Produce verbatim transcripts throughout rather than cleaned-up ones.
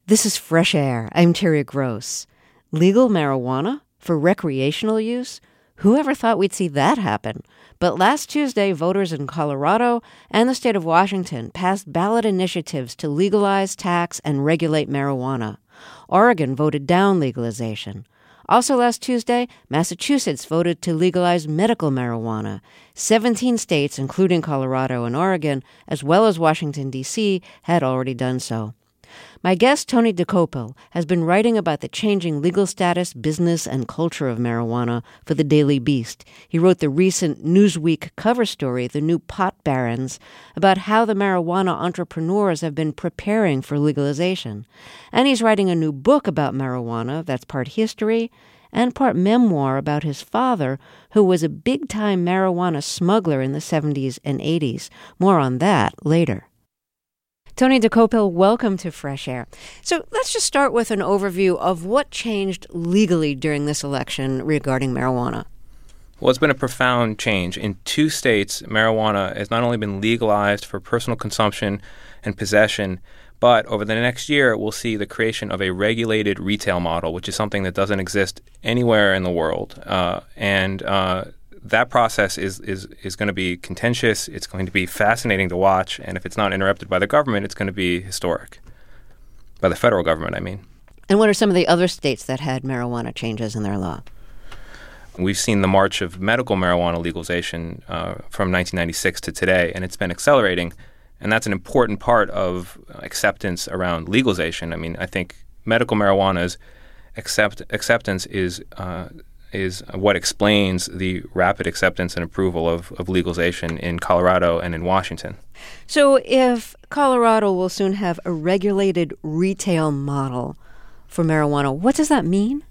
This is Fresh Air. I'm Terry Gross. Legal marijuana for recreational use? Whoever thought we'd see that happen? But last Tuesday, voters in Colorado and the state of Washington passed ballot initiatives to legalize, tax, and regulate marijuana. Oregon voted down legalization. Also last Tuesday, Massachusetts voted to legalize medical marijuana. Seventeen states, including Colorado and Oregon, as well as Washington, D C, had already done so. My guest, Tony Dokoupil, has been writing about the changing legal status, business, and culture of marijuana for the Daily Beast. He wrote the recent Newsweek cover story, The New Pot Barons, about how the marijuana entrepreneurs have been preparing for legalization. And he's writing a new book about marijuana that's part history and part memoir about his father, who was a big-time marijuana smuggler in the seventies and eighties. More on that later. Tony Dokoupil, welcome to Fresh Air. So let's just start with an overview of what changed legally during this election regarding marijuana. Well, it's been a profound change. In two states, marijuana has not only been legalized for personal consumption and possession, but over the next year, we'll see the creation of a regulated retail model, which is something that doesn't exist anywhere in the world. Uh, and uh, that process is, is, is going to be contentious. It's going to be fascinating to watch. And if it's not interrupted by the government, it's going to be historic. By the federal government, I mean. And what are some of the other states that had marijuana changes in their law? We've seen the march of medical marijuana legalization uh, from nineteen ninety-six to today, and it's been accelerating. And that's an important part of acceptance around legalization. I mean, I think medical marijuana's accept, acceptance is uh, is what explains the rapid acceptance and approval of, of legalization in Colorado and in Washington. So if Colorado will soon have a regulated retail model for marijuana, what does that mean?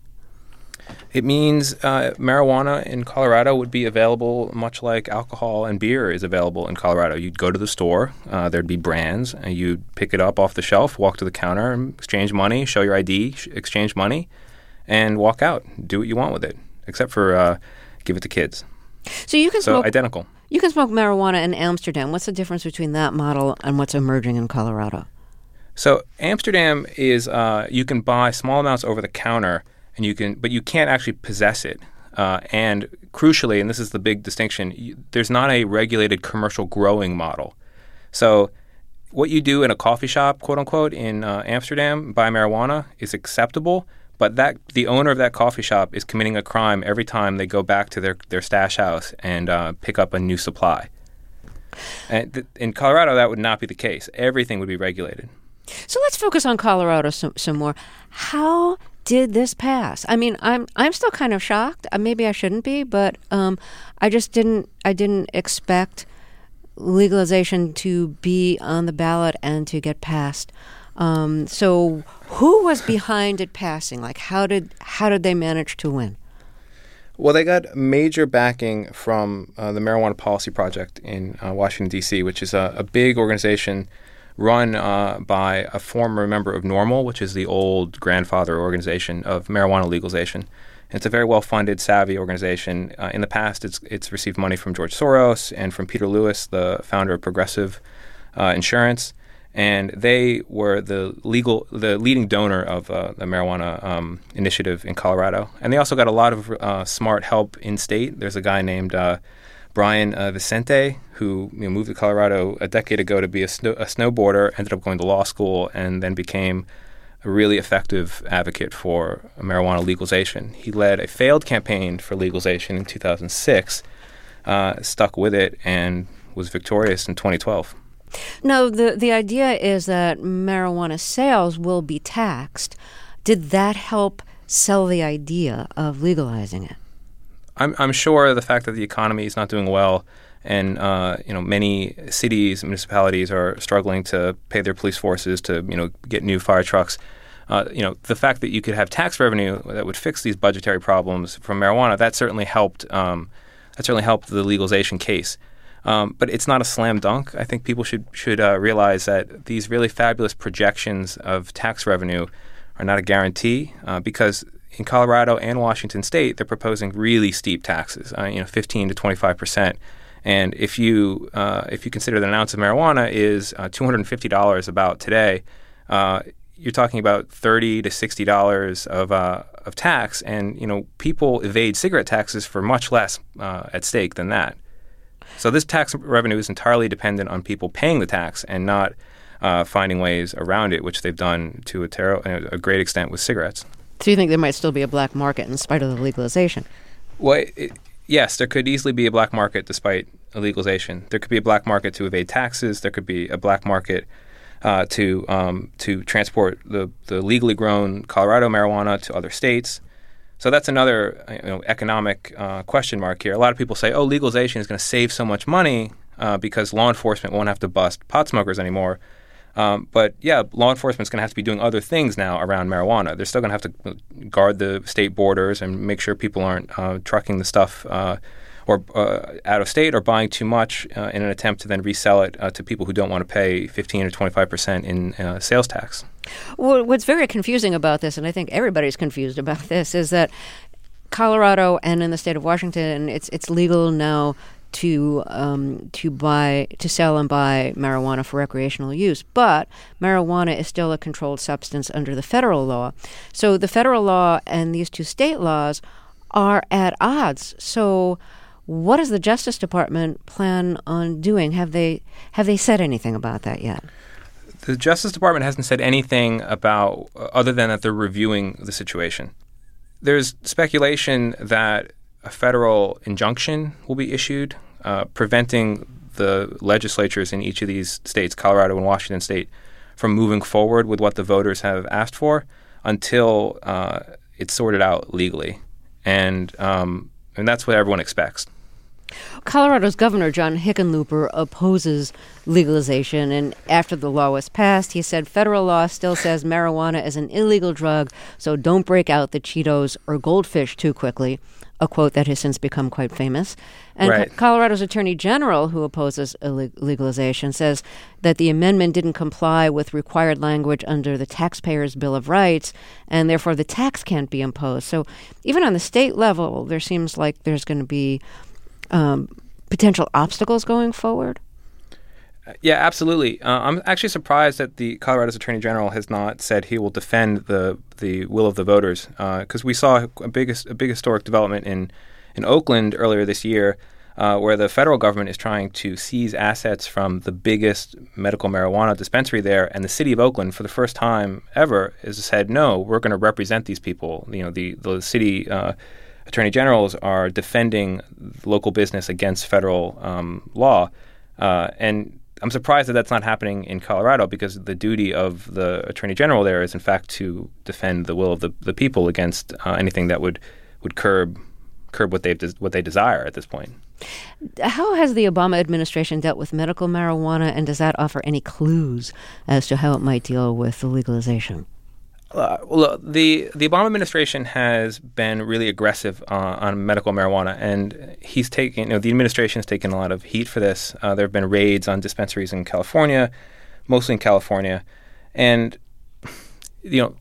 It means uh, marijuana in Colorado would be available much like alcohol and beer is available in Colorado. You'd go to the store, uh, there'd be brands, and you'd pick it up off the shelf, walk to the counter, exchange money, show your I D, exchange money, and walk out. Do what you want with it, except for uh, give it to kids. So you can so smoke identical. You can smoke marijuana in Amsterdam. What's the difference between that model and what's emerging in Colorado? So Amsterdam is uh, you can buy small amounts over the counter. And you can, but you can't actually possess it. Uh, and crucially, and this is the big distinction, you, there's not a regulated commercial growing model. So what you do in a coffee shop, quote unquote, in uh, Amsterdam, buy marijuana, is acceptable. But that the owner of that coffee shop is committing a crime every time they go back to their, their stash house and uh, pick up a new supply. And th- in Colorado, that would not be the case. Everything would be regulated. So let's focus on Colorado some, some more. How did this pass? I mean, I'm I'm still kind of shocked. Uh, maybe I shouldn't be, but um, I just didn't I didn't expect legalization to be on the ballot and to get passed. Um, so who was behind it passing? Like, how did how did they manage to win? Well, they got major backing from uh, the Marijuana Policy Project in uh, Washington, D C, which is a, a big organization run uh, by a former member of NORML, which is the old grandfather organization of marijuana legalization. And it's a very well-funded, savvy organization. Uh, in the past, it's it's received money from George Soros and from Peter Lewis, the founder of Progressive uh, Insurance. And they were the legal, the leading donor of uh, the marijuana um, initiative in Colorado. And they also got a lot of uh, smart help in-state. There's a guy named uh, Brian uh, Vicente, who you know, moved to Colorado a decade ago to be a, snow, a snowboarder, ended up going to law school, and then became a really effective advocate for marijuana legalization. He led a failed campaign for legalization in two thousand six, uh, stuck with it, and was victorious in twenty twelve. No, the, the idea is that marijuana sales will be taxed. Did that help sell the idea of legalizing it? I'm, I'm sure the fact that the economy is not doing well and uh, you know many cities and municipalities are struggling to pay their police forces to you know get new fire trucks. Uh, you know the fact that you could have tax revenue that would fix these budgetary problems from marijuana, that certainly helped. Um, that certainly helped the legalization case. Um, but it's not a slam dunk. I think people should should uh, realize that these really fabulous projections of tax revenue are not a guarantee uh, because in Colorado and Washington State, they're proposing really steep taxes, uh, you know, fifteen to twenty-five percent. And if you uh, if you consider that an ounce of marijuana is uh, two hundred fifty dollars about today, uh, you're talking about thirty to sixty dollars of uh, of tax, and you know people evade cigarette taxes for much less uh, at stake than that. So this tax revenue is entirely dependent on people paying the tax and not uh, finding ways around it, which they've done to a, ter- a great extent with cigarettes. So you think there might still be a black market in spite of the legalization? Well, it, yes, there could easily be a black market despite a legalization. There could be a black market to evade taxes. There could be a black market uh, to um, to transport the, the legally grown Colorado marijuana to other states. So that's another you know, economic uh, question mark here. A lot of people say, oh, legalization is going to save so much money uh, because law enforcement won't have to bust pot smokers anymore. Um, but, yeah, law enforcement is going to have to be doing other things now around marijuana. They're still going to have to guard the state borders and make sure people aren't uh, trucking the stuff uh, or uh, out of state or buying too much uh, in an attempt to then resell it uh, to people who don't want to pay fifteen or twenty-five percent in uh, sales tax. Well, what's very confusing about this, and I think everybody's confused about this, is that Colorado and in the state of Washington, it's it's legal now to um, to buy, to sell and buy marijuana for recreational use. But marijuana is still a controlled substance under the federal law. So the federal law and these two state laws are at odds. So what does the Justice Department plan on doing? Have they have they said anything about that yet? The Justice Department hasn't said anything about, uh, other than that they're reviewing the situation. There's speculation that a federal injunction will be issued, uh, preventing the legislatures in each of these states, Colorado and Washington State, from moving forward with what the voters have asked for until uh, it's sorted out legally. And, um, and that's what everyone expects. Colorado's Governor John Hickenlooper opposes legalization, and after the law was passed, he said federal law still says marijuana is an illegal drug, so don't break out the Cheetos or Goldfish too quickly, a quote that has since become quite famous. And right. Co- Colorado's Attorney General, who opposes illeg- legalization, says that the amendment didn't comply with required language under the Taxpayers' Bill of Rights, and therefore the tax can't be imposed. So even on the state level, there seems like there's going to be Um, potential obstacles going forward? Yeah, absolutely. Uh, I'm actually surprised that the Colorado's Attorney General has not said he will defend the the will of the voters, because uh, we saw a big a big historic development in in Oakland earlier this year, uh, where the federal government is trying to seize assets from the biggest medical marijuana dispensary there, and the city of Oakland, for the first time ever, has said, no, we're going to represent these people. You know, the the city Uh, Attorney generals are defending local business against federal um, law. Uh, and I'm surprised that that's not happening in Colorado, because the duty of the Attorney General there is, in fact, to defend the will of the, the people against uh, anything that would would curb curb what they what they desire at this point. How has the Obama administration dealt with medical marijuana, and does that offer any clues as to how it might deal with the legalization? Uh, well, the the Obama administration has been really aggressive uh, on medical marijuana, and he's taken, you know, the administration has taken a lot of heat for this. Uh, there have been raids on dispensaries in California, mostly in California, and you know,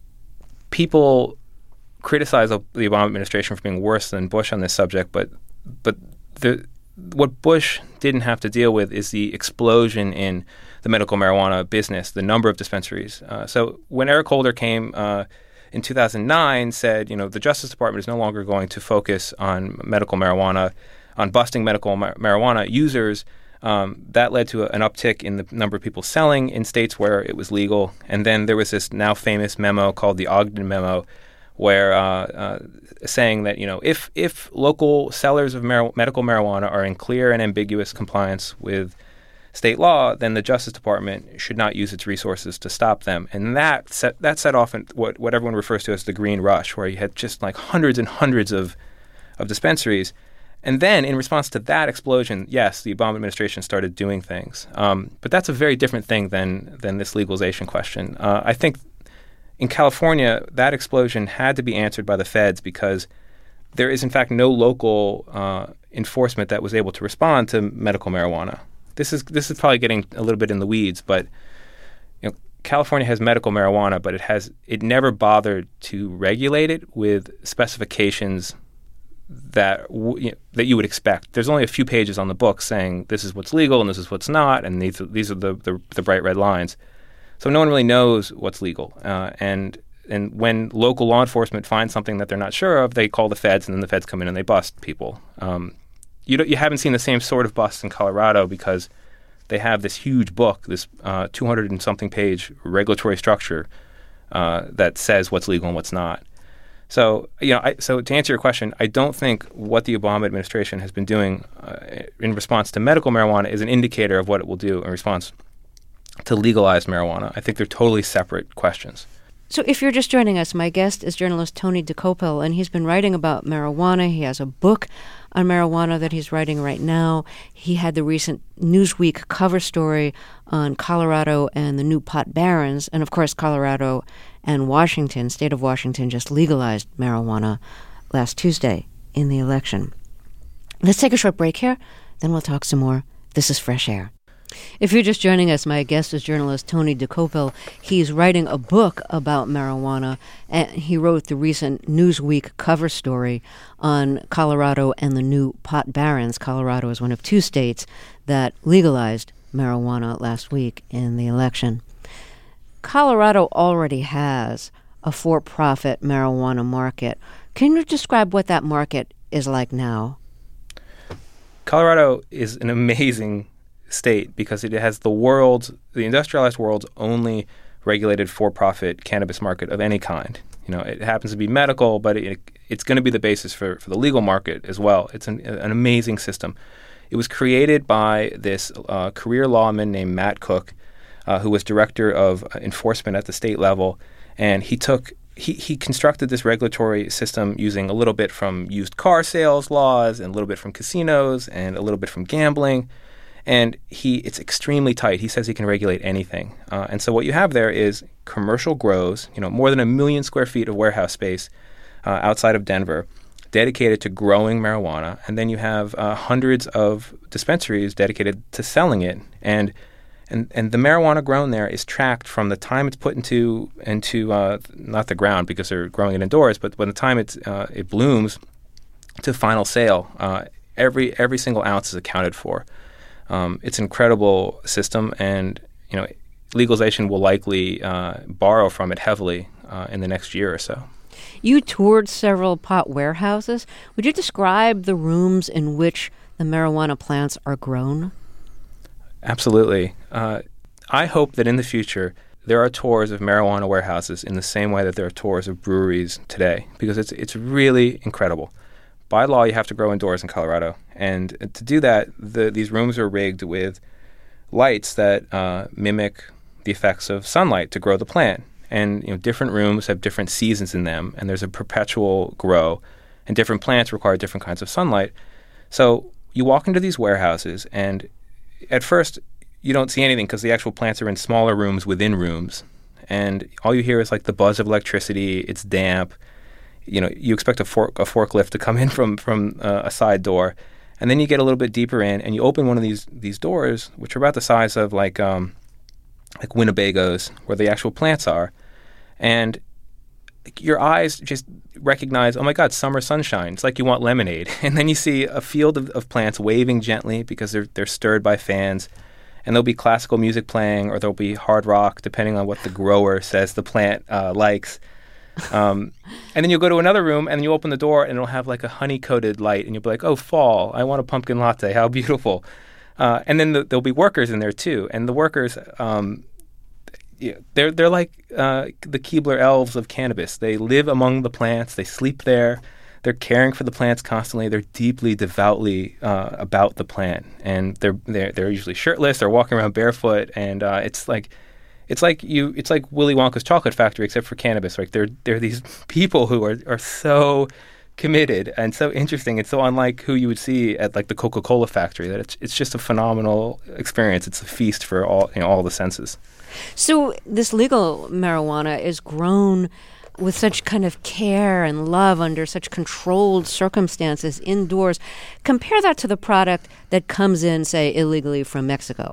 people criticize the Obama administration for being worse than Bush on this subject, but but the what Bush didn't have to deal with is the explosion in the medical marijuana business, the number of dispensaries. Uh, so when Eric Holder came uh, in two thousand nine, said, you know, the Justice Department is no longer going to focus on medical marijuana, on busting medical mar- marijuana users, um, that led to a, an uptick in the number of people selling in states where it was legal. And then there was this now famous memo called the Ogden Memo, where uh, uh, saying that, you know, if if local sellers of mar- medical marijuana are in clear and ambiguous compliance with state law, then the Justice Department should not use its resources to stop them. And that set, that set off in what, what everyone refers to as the Green Rush, where you had just like hundreds and hundreds of, of dispensaries. And then in response to that explosion, yes, the Obama administration started doing things. Um, but that's a very different thing than, than this legalization question. Uh, I think in California, that explosion had to be answered by the feds, because there is, in fact, no local uh, enforcement that was able to respond to medical marijuana. This is this is probably getting a little bit in the weeds, but you know, California has medical marijuana, but it has it never bothered to regulate it with specifications that w- you know, that you would expect. There's only a few pages on the book saying this is what's legal and this is what's not, and these these are the the, the bright red lines. So no one really knows what's legal. Uh, and and when local law enforcement finds something that they're not sure of, they call the feds, and then the feds come in and they bust people. Um, you don't, you haven't seen the same sort of bust in Colorado because they have this huge book, this uh, two hundred and something page regulatory structure uh, that says what's legal and what's not. So, you know, I, so to answer your question, I don't think what the Obama administration has been doing uh, in response to medical marijuana is an indicator of what it will do in response to legalized marijuana. I think they're totally separate questions. So if you're just joining us, my guest is journalist Tony Dokoupil, and he's been writing about marijuana. He has a book on marijuana that he's writing right now. He had the recent Newsweek cover story on Colorado and the new pot barons. And, of course, Colorado and Washington, state of Washington, just legalized marijuana last Tuesday in the election. Let's take a short break here, then we'll talk some more. This is Fresh Air. If you're just joining us, my guest is journalist Tony Dokoupil. He's writing a book about marijuana, and he wrote the recent Newsweek cover story on Colorado and the new pot barons. Colorado is one of two states that legalized marijuana last week in the election. Colorado already has a for-profit marijuana market. Can you describe what that market is like now? Colorado is an amazing state because it has the world's, the industrialized world's only regulated for-profit cannabis market of any kind. You know, it happens to be medical, but it, it's going to be the basis for, for the legal market as well. It's an, an amazing system. It was created by this uh, career lawman named Matt Cook, uh, who was director of enforcement at the state level, and he took he he constructed this regulatory system using a little bit from used car sales laws and a little bit from casinos and a little bit from gambling. And he it's extremely tight. He says he can regulate anything. Uh, and so what you have there is commercial grows, you know, more than a million square feet of warehouse space uh, outside of Denver, dedicated to growing marijuana. And then you have uh, hundreds of dispensaries dedicated to selling it. And and and the marijuana grown there is tracked from the time it's put into into uh, not the ground because they're growing it indoors, but when the time it's uh, it blooms to final sale. Uh, every every single ounce is accounted for. Um, it's an incredible system, and you know, legalization will likely uh, borrow from it heavily uh, in the next year or so. You toured several pot warehouses. Would you describe the rooms in which the marijuana plants are grown? Absolutely. Uh, I hope that in the future there are tours of marijuana warehouses in the same way that there are tours of breweries today, because it's it's really incredible. By law, you have to grow indoors in Colorado. And to do that, the, these rooms are rigged with lights that uh, mimic the effects of sunlight to grow the plant. And you know, different rooms have different seasons in them, and there's a perpetual grow. And different plants require different kinds of sunlight. So you walk into these warehouses, and at first, you don't see anything because the actual plants are in smaller rooms within rooms. And all you hear is like the buzz of electricity. It's damp. You know, you expect a, fork, a forklift to come in from from uh, a side door, and then you get a little bit deeper in, and you open one of these these doors, which are about the size of like um, like Winnebagos, where the actual plants are, and your eyes just recognize, oh my God, summer sunshine. It's like you want lemonade, and then you see a field of, of plants waving gently because they're they're stirred by fans, and there'll be classical music playing, or there'll be hard rock, depending on what the grower says the plant uh, likes. Um, and then you'll go to another room and you open the door and it'll have like a honey-coated light and you'll be like, oh, fall, I want a pumpkin latte, how beautiful. Uh, and then the, there'll be workers in there too. And the workers, um, yeah, they're they're like uh, the Keebler elves of cannabis. They live among the plants, they sleep there, they're caring for the plants constantly, they're deeply, devoutly uh, about the plant. And they're, they're, they're usually shirtless, they're walking around barefoot, and uh, it's like... It's like you. It's like Willy Wonka's chocolate factory, except for cannabis. Like they're they're these people who are, are so committed and so interesting and so unlike who you would see at like the Coca-Cola factory. That it's it's just a phenomenal experience. It's a feast for all you know all the senses. So this legal marijuana is grown with such kind of care and love under such controlled circumstances indoors. Compare that to the product that comes in, say, illegally from Mexico.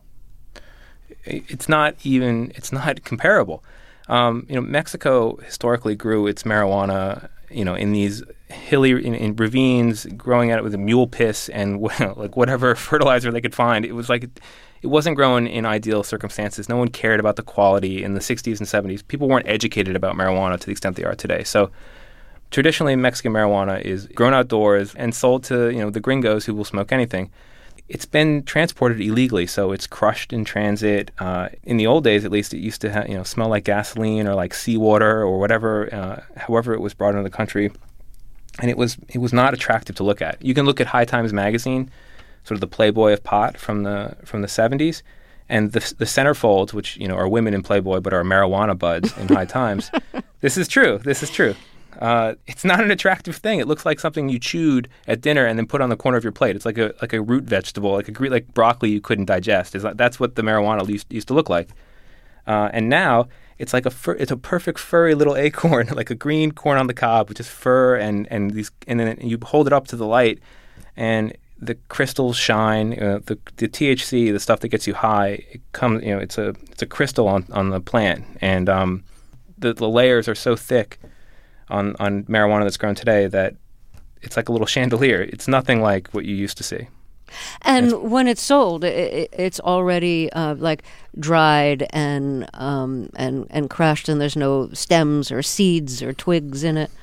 It's not even, it's not comparable. Um, you know, Mexico historically grew its marijuana, you know, in these hilly in, in ravines, growing at it with a mule piss and like whatever fertilizer they could find. It was like it wasn't grown in ideal circumstances. No one cared about the quality in the sixties and seventies. People weren't educated about marijuana to the extent they are today. So traditionally, Mexican marijuana is grown outdoors and sold to, you know, the gringos who will smoke anything. It's been transported illegally, so it's crushed in transit. Uh, in the old days, at least, it used to ha- you know smell like gasoline or like seawater or whatever, uh, however it was brought into the country, and it was it was not attractive to look at. You can look at High Times magazine, sort of the Playboy of pot from the from the seventies, and the the centerfolds, which you know are women in Playboy but are marijuana buds in High Times. This is true. This is true. Uh, it's not an attractive thing. It looks like something you chewed at dinner and then put on the corner of your plate. It's like a like a root vegetable, like a gre- like broccoli you couldn't digest. Is that's what the marijuana used, used to look like. Uh, and now it's like a fur, it's a perfect furry little acorn, like a green corn on the cob with just fur and and these and then you hold it up to the light and the crystals shine. Uh, the the T H C, the stuff that gets you high, it comes. You know, it's a it's a crystal on, on the plant, and um, the the layers are so thick on, on marijuana that's grown today that it's like a little chandelier. It's nothing like what you used to see. And it's, when it's sold, it, it's already uh, like dried and um, and and crushed, and there's no stems or seeds or twigs in it.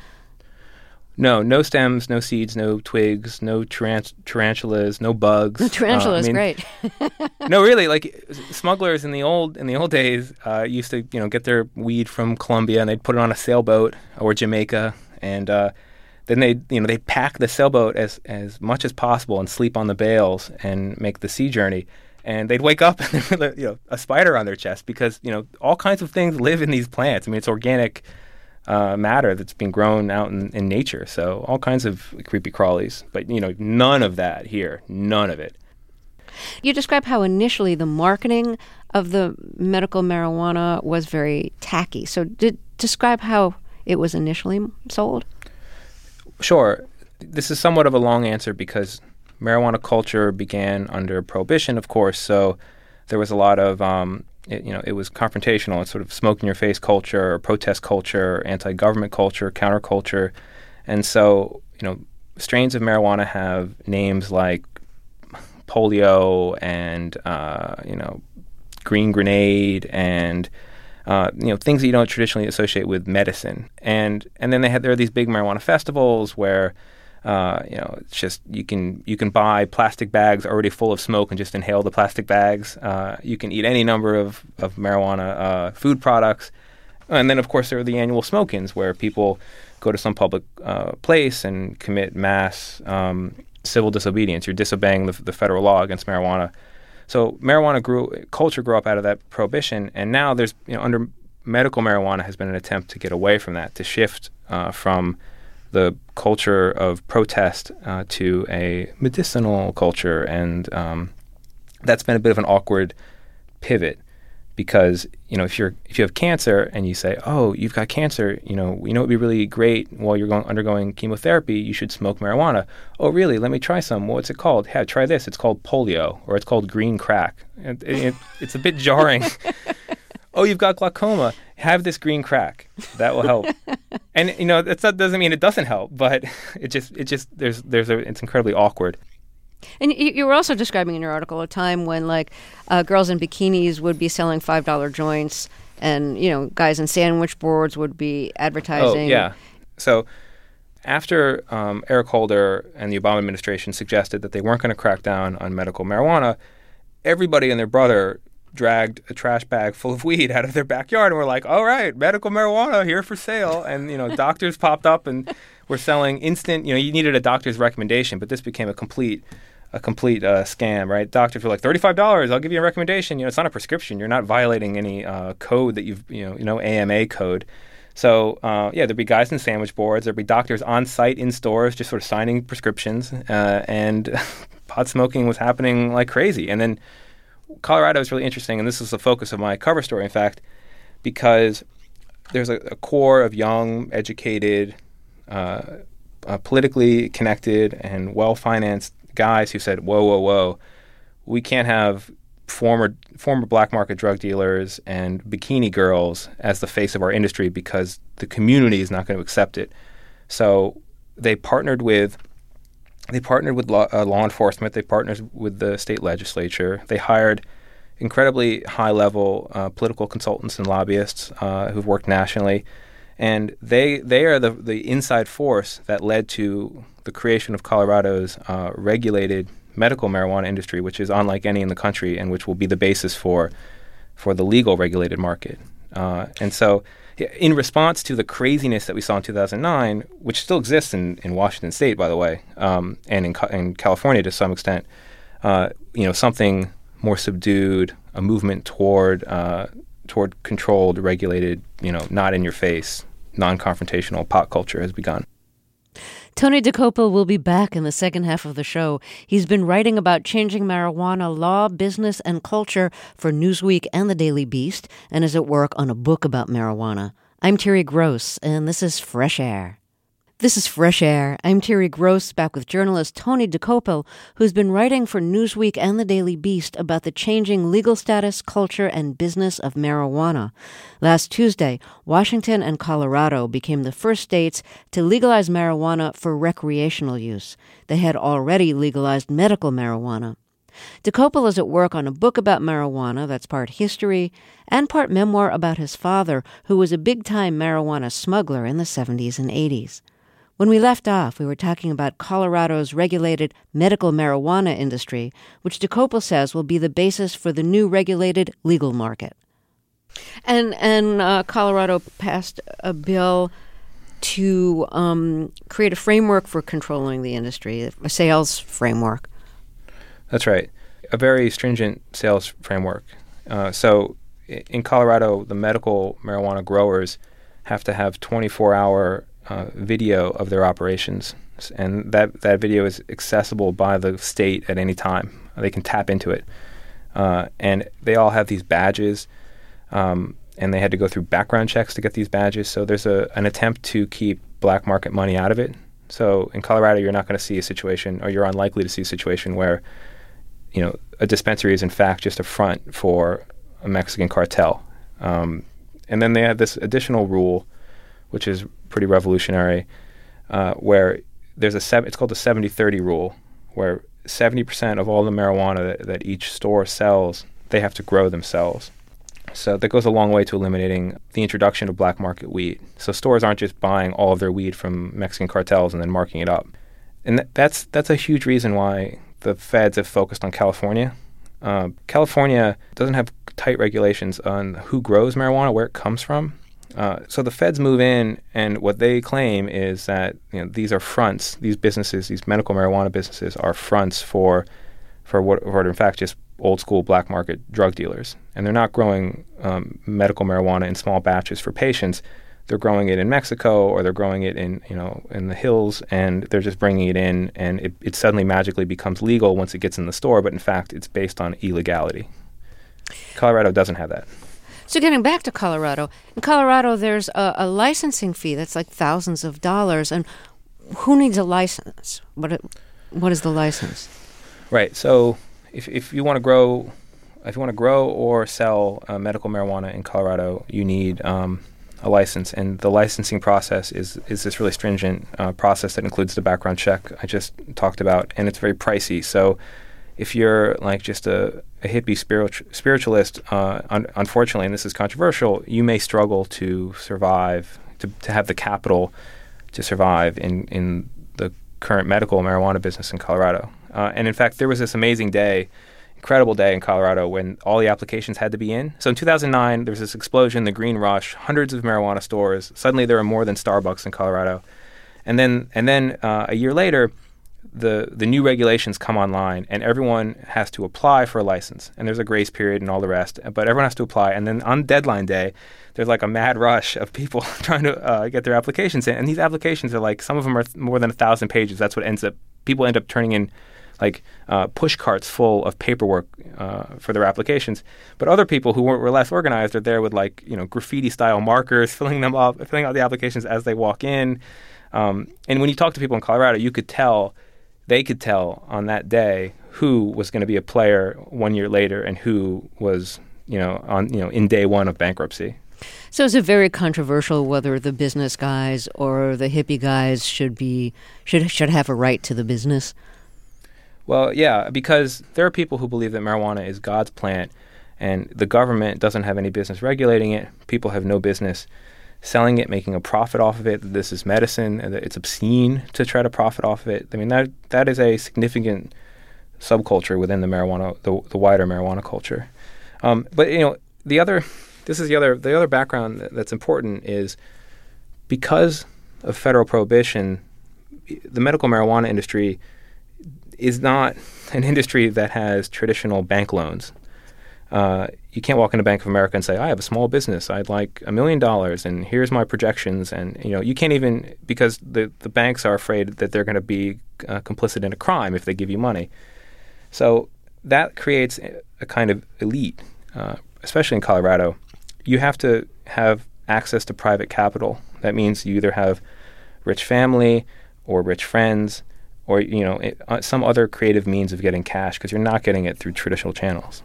No, no stems, no seeds, no twigs, no tarant- tarantulas, no bugs. The tarantula is uh, I mean, great. No, really, like smugglers in the old in the old days uh, used to you know get their weed from Colombia and they'd put it on a sailboat or Jamaica, and uh, then they you know they'd pack the sailboat as as much as possible and sleep on the bales and make the sea journey. And they'd wake up and there'd be you know a spider on their chest because you know all kinds of things live in these plants. I mean, it's organic Uh, matter that's being grown out in, in nature. So all kinds of creepy crawlies. But, you know, none of that here. None of it. You describe how initially the marketing of the medical marijuana was very tacky. So did, describe how it was initially sold. Sure. This is somewhat of a long answer because marijuana culture began under Prohibition, of course. So there was a lot of... Um, It, you know, it was confrontational. It's sort of smoke-in-your-face culture, or protest culture, anti-government culture, counterculture. And so, you know, strains of marijuana have names like polio and, uh, you know, green grenade and, uh, you know, things that you don't traditionally associate with medicine. And and then they had there are these big marijuana festivals where, Uh, you know, it's just you can you can buy plastic bags already full of smoke and just inhale the plastic bags. Uh, you can eat any number of of marijuana uh, food products, and then of course there are the annual smoke-ins where people go to some public uh, place and commit mass um, civil disobedience. You're disobeying the, the federal law against marijuana. So marijuana grew culture grew up out of that prohibition, and now there's you know under medical marijuana has been an attempt to get away from that, to shift uh, from the culture of protest uh, to a medicinal culture, and um, that's been a bit of an awkward pivot because you know if you're if you have cancer and you say, oh, you've got cancer, you know you know it'd be really great while you're going undergoing chemotherapy, you should smoke marijuana. Oh, really? Let me try some. What's it called? Yeah, try this. It's called polio, or it's called green crack. It, it, it's a bit jarring. Oh, you've got glaucoma. Have this green crack. That will help. And you know that doesn't mean it doesn't help, but it just it just there's there's a it's incredibly awkward. And you, you were also describing in your article a time when like uh, girls in bikinis would be selling five dollar joints, and you know guys in sandwich boards would be advertising. Oh yeah. So after um, Eric Holder and the Obama administration suggested that they weren't going to crack down on medical marijuana, everybody and their brother dragged a trash bag full of weed out of their backyard and were like, all right, medical marijuana here for sale. And, you know, doctors popped up and were selling instant, you know, you needed a doctor's recommendation, but this became a complete a complete uh, scam, right? Doctors were like, thirty-five dollars, I'll give you a recommendation. You know, it's not a prescription. You're not violating any uh, code that you've, you know, you know, A M A code. So, uh, yeah, there'd be guys in sandwich boards. There'd be doctors on site in stores just sort of signing prescriptions. Uh, and pot smoking was happening like crazy. And then Colorado is really interesting, and this is the focus of my cover story, in fact, because there's a, a core of young, educated, uh, uh, politically connected, and well-financed guys who said, whoa, whoa, whoa, we can't have former former black market drug dealers and bikini girls as the face of our industry because the community is not going to accept it. So they partnered with they partnered with law, uh, law enforcement. They partnered with the state legislature. They hired incredibly high-level uh, political consultants and lobbyists uh, who've worked nationally, and they they are the the inside force that led to the creation of Colorado's uh, regulated medical marijuana industry, which is unlike any in the country, and which will be the basis for for the legal regulated market. Uh, and so, in response to the craziness that we saw in two thousand nine, which still exists in, in Washington State, by the way, um, and in, in California to some extent, uh, you know, something more subdued, a movement toward uh, toward controlled, regulated, you know, not in your face, non-confrontational pot culture has begun. Tony Dokoupil will be back in the second half of the show. He's been writing about changing marijuana law, business, and culture for Newsweek and the Daily Beast, and is at work on a book about marijuana. I'm Terry Gross, and this is Fresh Air. This is Fresh Air. I'm Terry Gross, back with journalist Tony Dokoupil, who's been writing for Newsweek and the Daily Beast about the changing legal status, culture, and business of marijuana. Last Tuesday, Washington and Colorado became the first states to legalize marijuana for recreational use. They had already legalized medical marijuana. Dokoupil is at work on a book about marijuana that's part history and part memoir about his father, who was a big-time marijuana smuggler in the seventies and eighties. When we left off, we were talking about Colorado's regulated medical marijuana industry, which Dokoupil says will be the basis for the new regulated legal market. And and uh, Colorado passed a bill to um, create a framework for controlling the industry, a sales framework. That's right. A very stringent sales framework. Uh, so in Colorado, the medical marijuana growers have to have twenty-four hour Uh, video of their operations, and that, that video is accessible by the state at any time. They can tap into it. Uh, and they all have these badges, um, and they had to go through background checks to get these badges. So there's a, an attempt to keep black market money out of it. So in Colorado, you're not going to see a situation, or you're unlikely to see a situation where, you know, a dispensary is in fact just a front for a Mexican cartel. Um, and then they have this additional rule, which is pretty revolutionary, uh, where there's a seven, it's called the seventy thirty rule, where seventy percent of all the marijuana that, that each store sells, they have to grow themselves. So that goes a long way to eliminating the introduction of black market weed. So stores aren't just buying all of their weed from Mexican cartels and then marking it up. And th- that's that's a huge reason why the feds have focused on California. Uh, California doesn't have tight regulations on who grows marijuana, where it comes from. Uh, so the feds move in, and what they claim is that, you know, these are fronts. These businesses, these medical marijuana businesses, are fronts for, for what are in fact just old school black market drug dealers. And they're not growing um, medical marijuana in small batches for patients. They're growing it in Mexico, or they're growing it in, you know, in the hills, and they're just bringing it in, and it, it suddenly magically becomes legal once it gets in the store. But in fact, it's based on illegality. Colorado doesn't have that. So getting back to Colorado, in Colorado there's a, a licensing fee that's like thousands of dollars, and who needs a license? What it, what is the license? Right. So if if you want to grow, if you want to grow or sell uh, medical marijuana in Colorado, you need um, a license, and the licensing process is is this really stringent uh, process that includes the background check I just talked about, and it's very pricey. So if you're like just a, a hippie spiritu- spiritualist, uh, un- unfortunately, and this is controversial, you may struggle to survive, to, to have the capital to survive in, in the current medical marijuana business in Colorado. Uh, and in fact, there was this amazing day, incredible day in Colorado when all the applications had to be in. So in two thousand nine, there was this explosion, the green rush, hundreds of marijuana stores. Suddenly there were more than Starbucks in Colorado. And then, and then uh, a year later, the the new regulations come online, and everyone has to apply for a license, and there's a grace period and all the rest, but everyone has to apply. And then on deadline day, there's like a mad rush of people trying to uh, get their applications in, and these applications are like, some of them are th- more than a thousand pages. That's what ends up, people end up turning in like uh, push carts full of paperwork uh, for their applications. But other people who were, were less organized are there with like, you know, graffiti style markers, filling them up, filling out the applications as they walk in. Um, and when you talk to people in Colorado, you could tell They could tell on that day who was going to be a player one year later and who was, you know, on you know in day one of bankruptcy. So is it very controversial whether the business guys or the hippie guys should be should should have a right to the business? Well, yeah, because there are people who believe that marijuana is God's plant and the government doesn't have any business regulating it. People have no business selling it, making a profit off of it. This is medicine, and it's obscene to try to profit off of it. I mean, that that is a significant subculture within the marijuana, the, the wider marijuana culture. Um, but you know, the other, this is the other, the other background that's important is because of federal prohibition, the medical marijuana industry is not an industry that has traditional bank loans. Uh, you can't walk into Bank of America and say, I have a small business. I'd like a million dollars, and here's my projections. And, you know, you can't even, because the, the banks are afraid that they're going to be uh, complicit in a crime if they give you money. So that creates a, a kind of elite, uh, especially in Colorado. You have to have access to private capital. That means you either have rich family or rich friends or, you know, it, uh, some other creative means of getting cash because you're not getting it through traditional channels.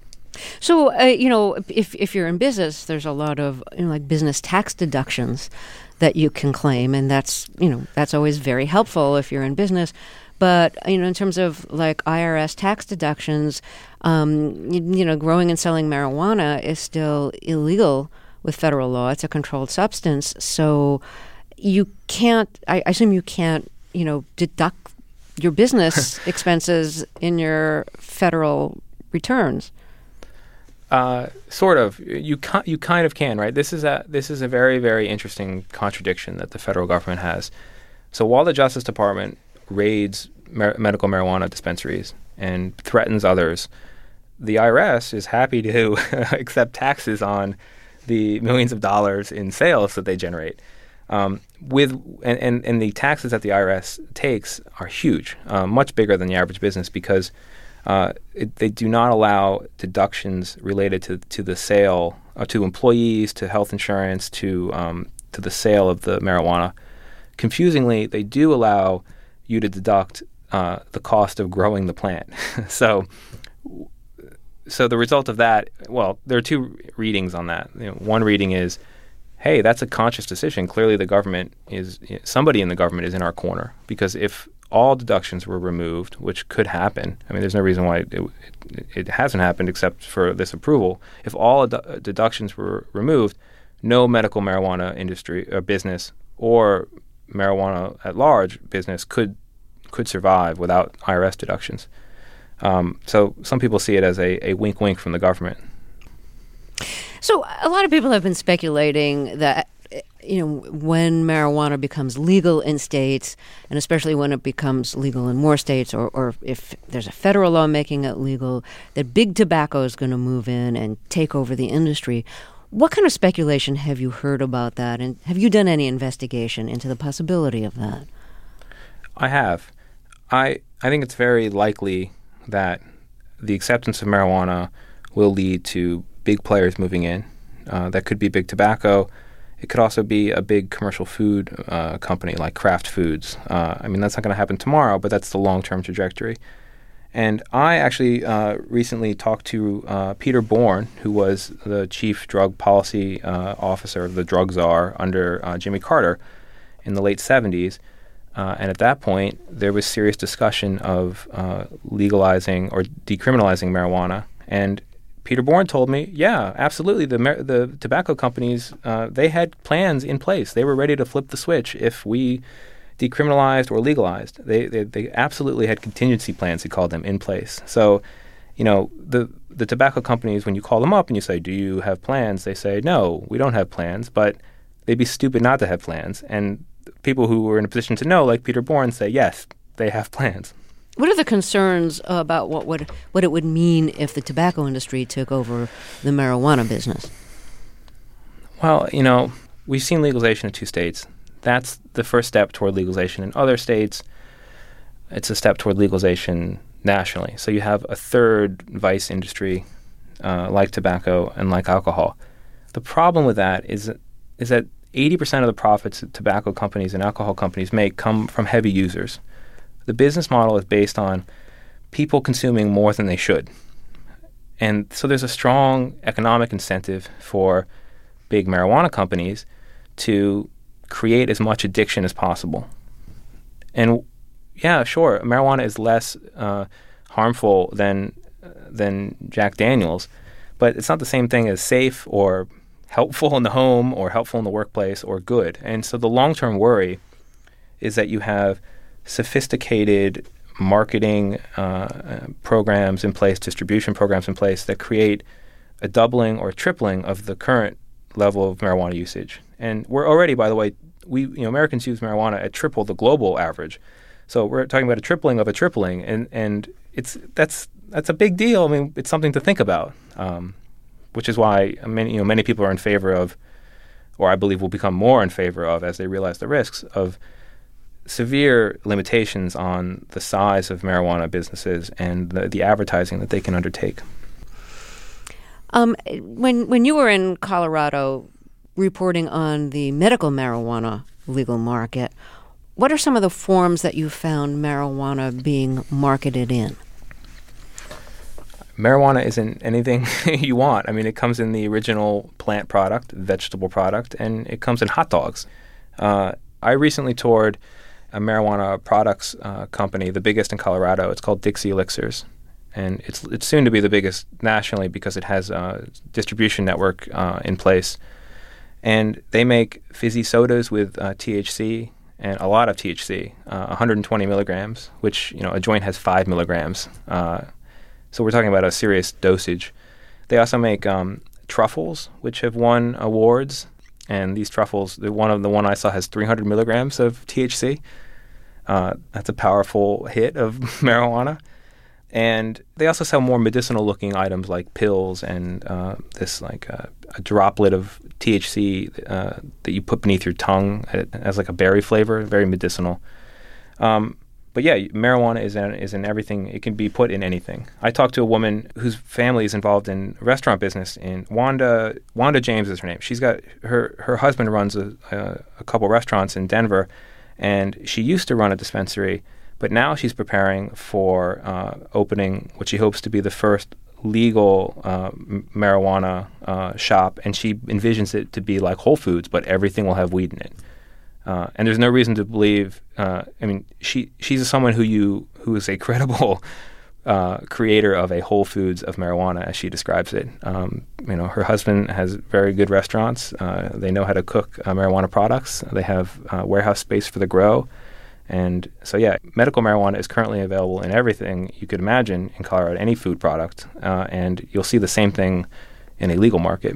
So, uh, you know, if if you're in business, there's a lot of, you know, like business tax deductions that you can claim, and that's, you know, that's always very helpful if you're in business. But, you know, in terms of like I R S tax deductions, um, you, you know, growing and selling marijuana is still illegal with federal law. It's a controlled substance. So you can't, I, I assume you can't, you know, deduct your business expenses in your federal returns. Uh, sort of. You ki- you kind of can, right? This is a this is a very, very interesting contradiction that the federal government has. So while the Justice Department raids mar- medical marijuana dispensaries and threatens others, the I R S is happy to accept taxes on the millions of dollars in sales that they generate. Um, with and, and, and the taxes that the I R S takes are huge, uh, much bigger than the average business because Uh, it, they do not allow deductions related to to the sale, uh, to employees, to health insurance, to um, to the sale of the marijuana. Confusingly, they do allow you to deduct uh, the cost of growing the plant. so, so the result of that, well, there are two readings on that. You know, one reading is, hey, that's a conscious decision. Clearly, the government is somebody in the government is in our corner because if all deductions were removed, which could happen. I mean, there's no reason why it, it, it hasn't happened except for this approval. If all ad- deductions were removed, no medical marijuana industry or business or marijuana at large business could could survive without I R S deductions. Um, so some people see it as a, a wink wink from the government. So a lot of people have been speculating that, you know, when marijuana becomes legal in states, and especially when it becomes legal in more states, or, or if there's a federal law making it legal, that big tobacco is going to move in and take over the industry. What kind of speculation have you heard about that? And have you done any investigation into the possibility of that? I have. I I think it's very likely that the acceptance of marijuana will lead to big players moving in. Uh, that could be big tobacco. It could also be a big commercial food uh, company like Kraft Foods. Uh, I mean, that's not going to happen tomorrow, but that's the long-term trajectory. And I actually uh, recently talked to uh, Peter Bourne, who was the chief drug policy uh, officer of the drug czar under uh, Jimmy Carter in the late seventies. Uh, and at that point, there was serious discussion of uh, legalizing or decriminalizing marijuana. And Peter Bourne told me, yeah, absolutely. The the tobacco companies, uh, they had plans in place. They were ready to flip the switch if we decriminalized or legalized. They they, they absolutely had contingency plans, he called them, in place. So, you know, the the tobacco companies, when you call them up and you say, do you have plans? They say, no, we don't have plans. But they'd be stupid not to have plans. And people who were in a position to know, like Peter Bourne, say, yes, they have plans. What are the concerns about what would what it would mean if the tobacco industry took over the marijuana business? Well, you know, we've seen legalization in two states. That's the first step toward legalization. In other states, it's a step toward legalization nationally. So you have a third vice industry uh, like tobacco and like alcohol. The problem with that is, is that eighty percent of the profits that tobacco companies and alcohol companies make come from heavy users. The business model is based on people consuming more than they should. And so there's a strong economic incentive for big marijuana companies to create as much addiction as possible. And yeah, sure, marijuana is less uh, harmful than than Jack Daniels, but it's not the same thing as safe or helpful in the home or helpful in the workplace or good. And so the long-term worry is that you have sophisticated marketing uh, programs in place, distribution programs in place that create a doubling or tripling of the current level of marijuana usage. And we're already, by the way, we you know Americans use marijuana at triple the global average. So we're talking about a tripling of a tripling, and and it's that's that's a big deal. I mean, it's something to think about, um, which is why many you know many people are in favor of, or I believe will become more in favor of, as they realize the risks of severe limitations on the size of marijuana businesses and the, the advertising that they can undertake. Um, when when you were in Colorado reporting on the medical marijuana legal market, what are some of the forms that you found marijuana being marketed in? Marijuana isn't anything you want. I mean, it comes in the original plant product, vegetable product, and it comes in hot dogs. Uh, I recently toured a marijuana products uh, company, the biggest in Colorado. It's called Dixie Elixirs. And it's it's soon to be the biggest nationally because it has a distribution network uh, in place. And they make fizzy sodas with uh, T H C and a lot of T H C, uh, one hundred twenty milligrams, which, you know, a joint has five milligrams. Uh, so we're talking about a serious dosage. They also make um, truffles, which have won awards. And these truffles, the one of the one I saw has three hundred milligrams of T H C. Uh, that's a powerful hit of marijuana. And they also sell more medicinal-looking items like pills and uh, this like uh, a droplet of T H C uh, that you put beneath your tongue as like a berry flavor, very medicinal. Um, but yeah, marijuana is in, is in everything. It can be put in anything. I talked to a woman whose family is involved in restaurant business. In Wanda, Wanda James is her name. She's got her her husband runs a, a, a couple restaurants in Denver, and she used to run a dispensary. But now she's preparing for uh, opening what she hopes to be the first legal uh, m- marijuana uh, shop, and she envisions it to be like Whole Foods, but everything will have weed in it. Uh, and there's no reason to believe. Uh, I mean, she she's someone who you who is a credible uh, creator of a Whole Foods of marijuana, as she describes it. Um, you know, her husband has very good restaurants. Uh, they know how to cook uh, marijuana products. They have uh, warehouse space for the grow. And so, yeah, medical marijuana is currently available in everything you could imagine in Colorado, any food product. Uh, and you'll see the same thing in a legal market.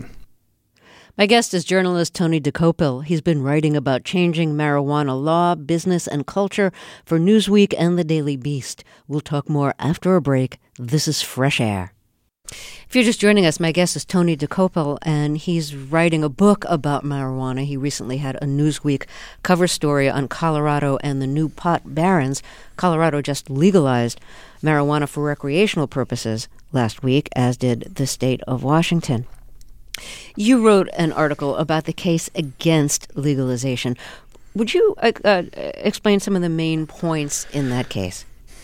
My guest is journalist Tony Dokoupil. He's been writing about changing marijuana law, business, and culture for Newsweek and the Daily Beast. We'll talk more after a break. This is Fresh Air. If you're just joining us, my guest is Tony Dokoupil, and he's writing a book about marijuana. He recently had a Newsweek cover story on Colorado and the new pot barons. Colorado just legalized marijuana for recreational purposes last week, as did the state of Washington. You wrote an article about the case against legalization. Would you uh, uh, explain some of the main points in that case?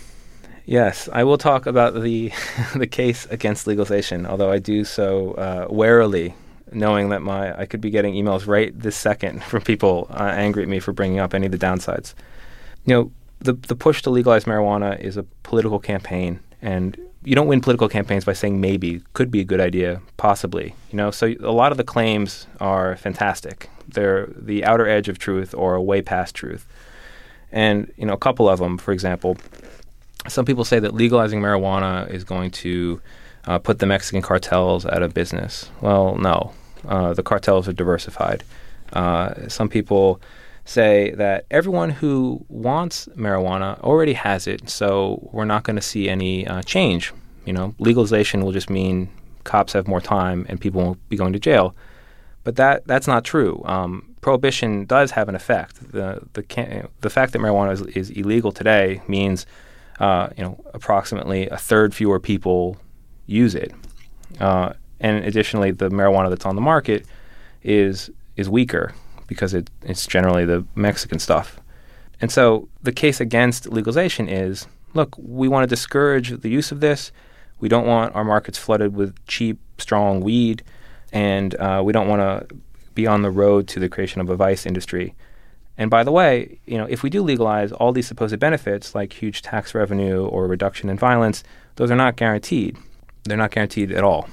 Yes, I will talk about the the case against legalization, although I do so uh, warily, knowing that my I could be getting emails right this second from people uh, angry at me for bringing up any of the downsides. You know, the the push to legalize marijuana is a political campaign, and you don't win political campaigns by saying maybe, could be a good idea, possibly. You know, so a lot of the claims are fantastic. They're the outer edge of truth or way past truth. And, you know, a couple of them, for example, some people say that legalizing marijuana is going to uh, put the Mexican cartels out of business. Well, no. Uh, the cartels are diversified. Uh, some people say that everyone who wants marijuana already has it, so we're not going to see any uh, change. You know, legalization will just mean cops have more time and people won't be going to jail. But that that's not true. Um, prohibition does have an effect. The the can- the fact that marijuana is, is illegal today means Uh, you know, approximately a third fewer people use it. Uh, and additionally, the marijuana that's on the market is is weaker because it, it's generally the Mexican stuff. And so the case against legalization is, look, we want to discourage the use of this. We don't want our markets flooded with cheap, strong weed. And uh, we don't want to be on the road to the creation of a vice industry. And by the way, you know, if we do legalize all these supposed benefits like huge tax revenue or reduction in violence, those are not guaranteed. They're not guaranteed at all.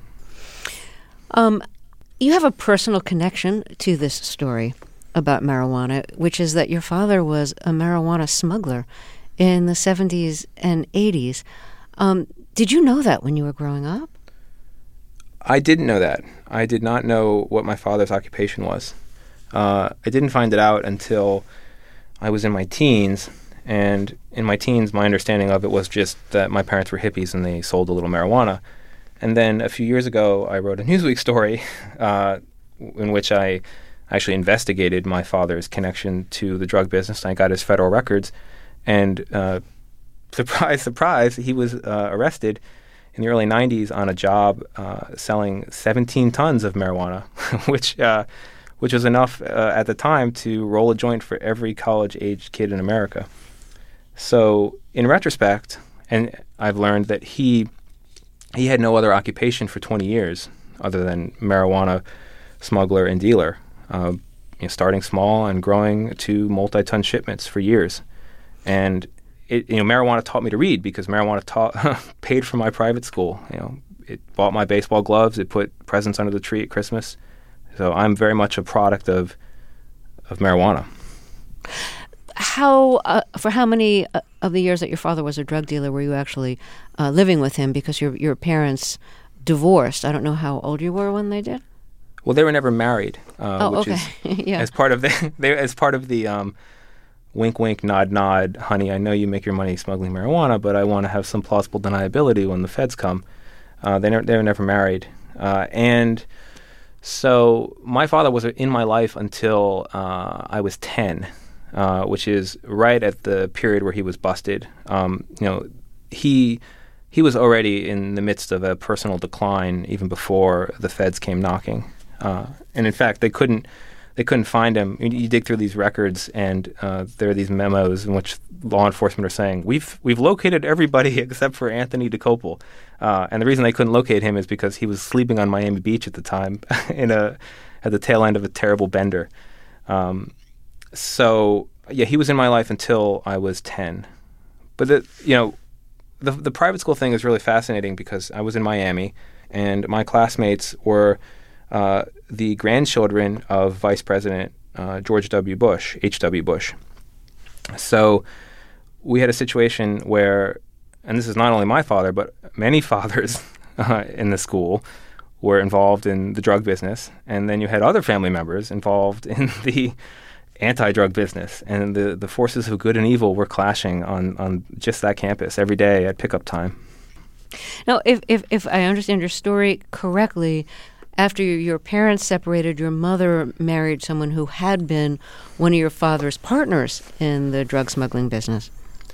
Um, you have a personal connection to this story about marijuana, which is that your father was a marijuana smuggler in the seventies and eighties. Um, did you know that when you were growing up? I didn't know that. I did not know what my father's occupation was. Uh, I didn't find it out until I was in my teens. And in my teens, my understanding of it was just that my parents were hippies and they sold a little marijuana. And then a few years ago, I wrote a Newsweek story uh, in which I actually investigated my father's connection to the drug business. I got his federal records. And uh, surprise, surprise, he was uh, arrested in the early nineties on a job uh, selling seventeen tons of marijuana, which uh, which was enough uh, at the time to roll a joint for every college-age kid in America. So in retrospect, and I've learned that he he had no other occupation for twenty years other than marijuana smuggler and dealer, uh, you know, starting small and growing to multi-ton shipments for years. And it, you know, marijuana taught me to read because marijuana taught paid for my private school. You know, it bought my baseball gloves. It put presents under the tree at Christmas. So I'm very much a product of of marijuana. How uh, for how many uh, of the years that your father was a drug dealer were you actually uh, living with him? Because your your parents divorced. I don't know how old you were when they did. Well, they were never married, uh, oh, which okay. is yeah. as part of the they, as part of the um, wink, wink, nod, nod. Honey, I know you make your money smuggling marijuana, but I want to have some plausible deniability when the feds come. Uh, they never, they were never married, uh, and so my father was in my life until uh, I was ten. Uh, which is right at the period where he was busted. Um, you know, he he was already in the midst of a personal decline even before the feds came knocking. Uh, and in fact, they couldn't they couldn't find him. You, you dig through these records, and uh, there are these memos in which law enforcement are saying we've we've located everybody except for Anthony DeCopel. Uh, and the reason they couldn't locate him is because he was sleeping on Miami Beach at the time, in a at the tail end of a terrible bender. Um, So, yeah, he was in my life until I was ten. But, the, you know, the the private school thing is really fascinating because I was in Miami, and my classmates were uh, the grandchildren of Vice President uh, George W. Bush, H W. Bush. So we had a situation where, and this is not only my father, but many fathers uh, in the school were involved in the drug business. And then you had other family members involved in the anti-drug business, and the, the forces of good and evil were clashing on, on just that campus every day at pickup time. Now, if, if, if I understand your story correctly, after your parents separated, your mother married someone who had been one of your father's partners in the drug smuggling business.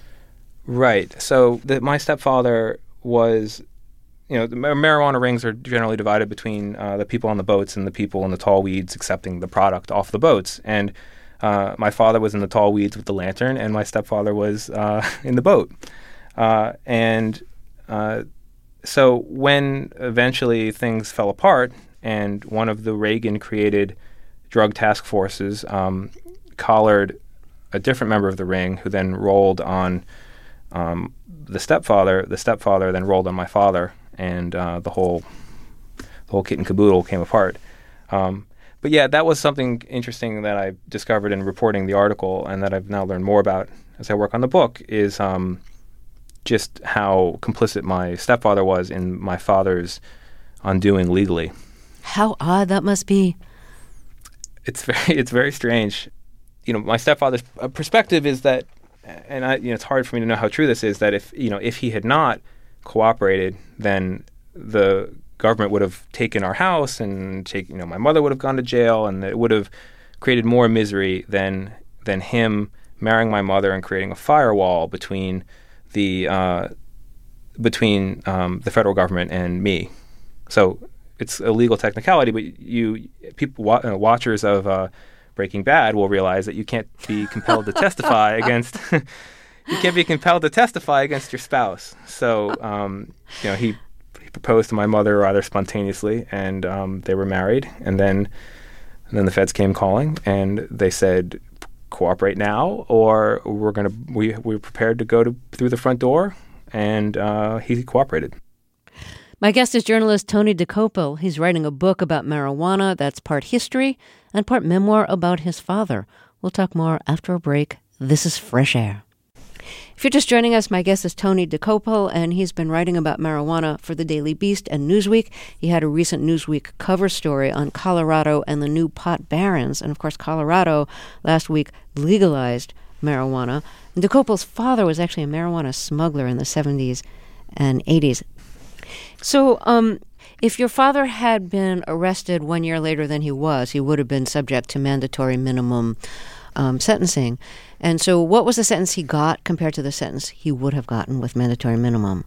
Right. So the, my stepfather was, you know, the marijuana rings are generally divided between uh, the people on the boats and the people in the tall weeds accepting the product off the boats. And Uh, my father was in the tall weeds with the lantern, and my stepfather was uh, in the boat. Uh, and uh, so when eventually things fell apart and one of the Reagan-created drug task forces um, collared a different member of the ring who then rolled on um, the stepfather, the stepfather then rolled on my father, and uh, the whole the whole kit and caboodle came apart. Um, But yeah, that was something interesting that I discovered in reporting the article, and that I've now learned more about as I work on the book, is um, just how complicit my stepfather was in my father's undoing legally. How odd that must be. It's very, it's very strange. You know, my stepfather's perspective is that, and I, you know, it's hard for me to know how true this is, that if you know if he had not cooperated, then the government would have taken our house, and take, you know, my mother would have gone to jail, and it would have created more misery than than him marrying my mother and creating a firewall between the uh, between um, the federal government and me. So it's a legal technicality, but you people wa- uh, watchers of uh, Breaking Bad will realize that you can't be compelled to testify against you can't be compelled to testify against your spouse. So um, you know he. proposed to my mother rather spontaneously, and um, they were married. And then And then the feds came calling, and they said, cooperate now, or we're going to, we, we're prepared to go to, through the front door. And uh, he cooperated. My guest is journalist Tony Dokoupil. He's writing a book about marijuana that's part history and part memoir about his father. We'll talk more after a break. This is Fresh Air. If you're just joining us, my guest is Tony Dokoupil, and he's been writing about marijuana for the Daily Beast and Newsweek. He had a recent Newsweek cover story on Colorado and the new pot barons. And, of course, Colorado last week legalized marijuana. And Dokoupil's father was actually a marijuana smuggler in the seventies and eighties. So um, if your father had been arrested one year later than he was, he would have been subject to mandatory minimum um, sentencing. And so what was the sentence he got compared to the sentence he would have gotten with mandatory minimum?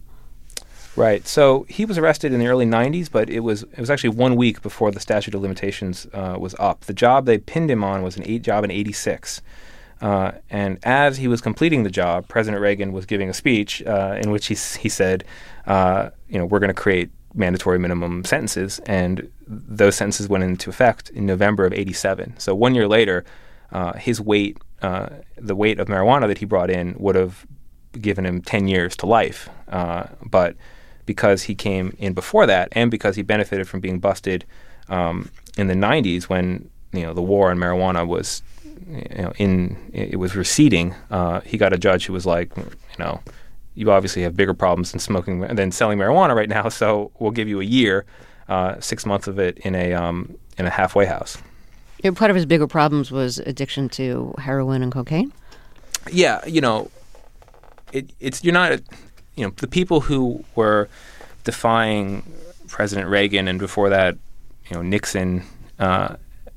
Right. So he was arrested in the early nineties, but it was it was actually one week before the statute of limitations uh, was up. The job they pinned him on was an eight job in eighty-six. Uh, and as he was completing the job, President Reagan was giving a speech uh, in which he he said, uh, you know, we're going to create mandatory minimum sentences, and those sentences went into effect in November of eighty-seven. So one year later, uh, his weight, uh, the weight of marijuana that he brought in, would have given him ten years to life. Uh, but because he came in before that, and because he benefited from being busted um, in the nineties when you know the war on marijuana was. You know, in it was receding. Uh, he got a judge who was like, you know, you obviously have bigger problems than smoking than selling marijuana right now, so we'll give you a year, uh, six months of it in a um, in a halfway house. Yeah, part of his bigger problems was addiction to heroin and cocaine. Yeah, you know, it, it's you're not, you know, the people who were defying President Reagan and before that, you know, Nixon. Uh,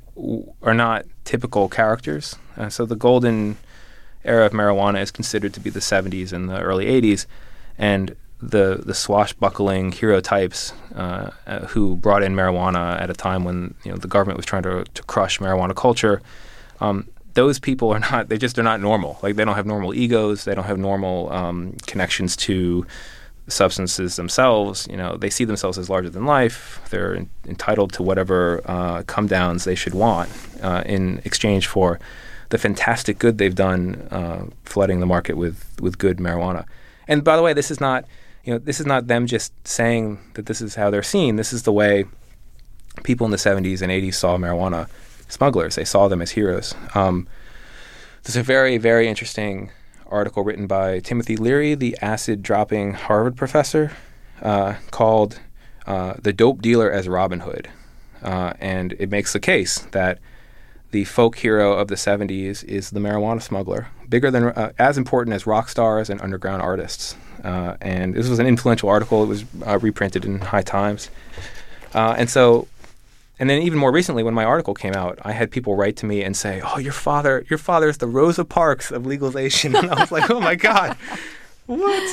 are not typical characters. Uh, so the golden era of marijuana is considered to be the seventies and the early eighties, and the the swashbuckling hero types uh, uh, who brought in marijuana at a time when you know the government was trying to to crush marijuana culture. Um, those people are not. They just are not normal. Like they don't have normal egos. They don't have normal um, connections to substances themselves. You know, they see themselves as larger than life. They're in, entitled to whatever uh, come downs they should want uh, in exchange for the fantastic good they've done uh, flooding the market with, with good marijuana. And by the way, this is not, you know, this is not them just saying that this is how they're seen. This is the way people in the seventies and eighties saw marijuana smugglers. They saw them as heroes. Um, there's a very, very interesting article written by Timothy Leary, the acid-dropping Harvard professor, uh, called uh, The Dope Dealer as Robin Hood. Uh, and it makes the case that the folk hero of the seventies is the marijuana smuggler, bigger than, uh, as important as rock stars and underground artists. Uh, and this was an influential article. It was uh, reprinted in High Times. Uh, and so And then even more recently, when my article came out, I had people write to me and say, "Oh, your father, your father is the Rosa Parks of legalization." And I was like, "Oh my God, what?"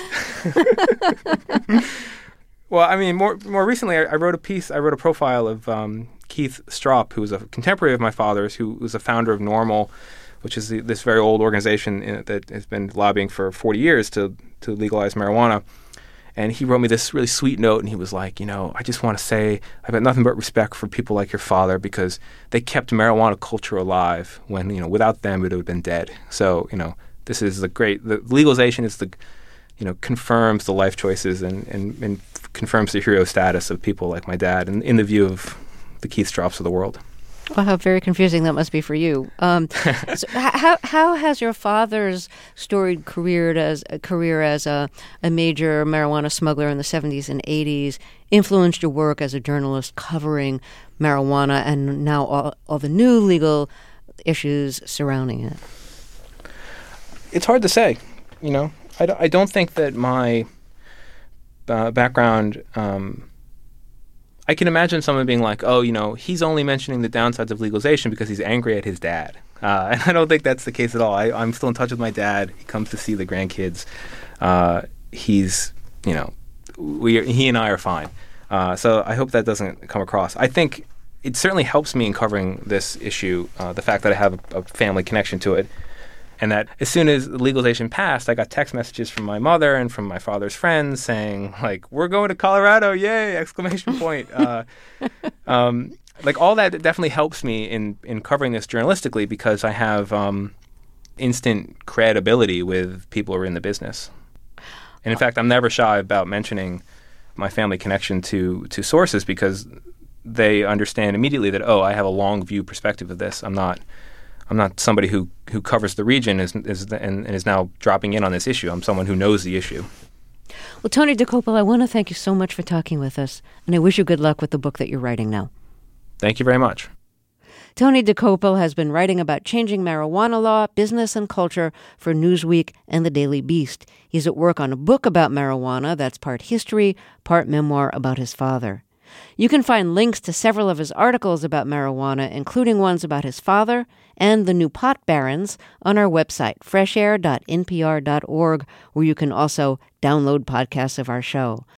Well, I mean, more more recently, I, I wrote a piece. I wrote a profile of um, Keith Stroup, who was a contemporary of my father's, who was a founder of NORML, which is the, this very old organization in, that has been lobbying for forty years to to legalize marijuana. And he wrote me this really sweet note, and he was like, you know, I just want to say I've got nothing but respect for people like your father because they kept marijuana culture alive when, you know, without them, it would have been dead. So, you know, this is the great, the legalization is the, you know, confirms the life choices and, and, and confirms the hero status of people like my dad and in the view of the Keith Stroups of the world. Well, how very confusing that must be for you. Um, so how how has your father's storied career as a career as a, a major marijuana smuggler in the seventies and eighties influenced your work as a journalist covering marijuana and now all, all the new legal issues surrounding it? It's hard to say. You know, I don't, I don't think that my uh, background. Um, I can imagine someone being like, oh, you know, he's only mentioning the downsides of legalization because he's angry at his dad. Uh, and I don't think that's the case at all. I, I'm still in touch with my dad. He comes to see the grandkids. Uh, he's, you know, we he and I are fine. Uh, so I hope that doesn't come across. I think it certainly helps me in covering this issue, uh, the fact that I have a, a family connection to it. And that as soon as legalization passed, I got text messages from my mother and from my father's friends saying, like, we're going to Colorado, yay, exclamation point. Uh, um, like all that definitely helps me in, in covering this journalistically because I have um, instant credibility with people who are in the business. And in fact, I'm never shy about mentioning my family connection to to sources because they understand immediately that, oh, I have a long view perspective of this. I'm not I'm not somebody who, who covers the region is, is, and, and is now dropping in on this issue. I'm someone who knows the issue. Well, Tony Dokoupil, I want to thank you so much for talking with us, and I wish you good luck with the book that you're writing now. Thank you very much. Tony Dokoupil has been writing about changing marijuana law, business, and culture for Newsweek and the Daily Beast. He's at work on a book about marijuana that's part history, part memoir about his father. You can find links to several of his articles about marijuana, including ones about his father and the new pot barons, on our website, fresh air dot n p r dot org, where you can also download podcasts of our show.